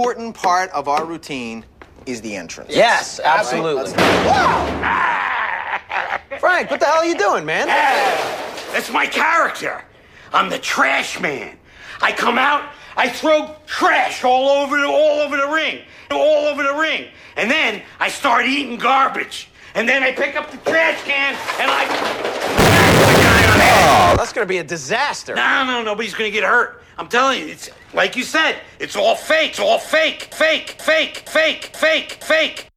important part of our routine is the entrance. Yes, absolutely. Frank, what the hell are you doing, man? That's my character. I'm the trash man. I come out, I throw trash all over the ring. And then I start eating garbage. And then I pick up the trash can and I smack the guy on the head. Oh, that's gonna be a disaster. No, nobody's gonna get hurt. I'm telling you, it's like you said, it's all fake. It's all fake. Fake.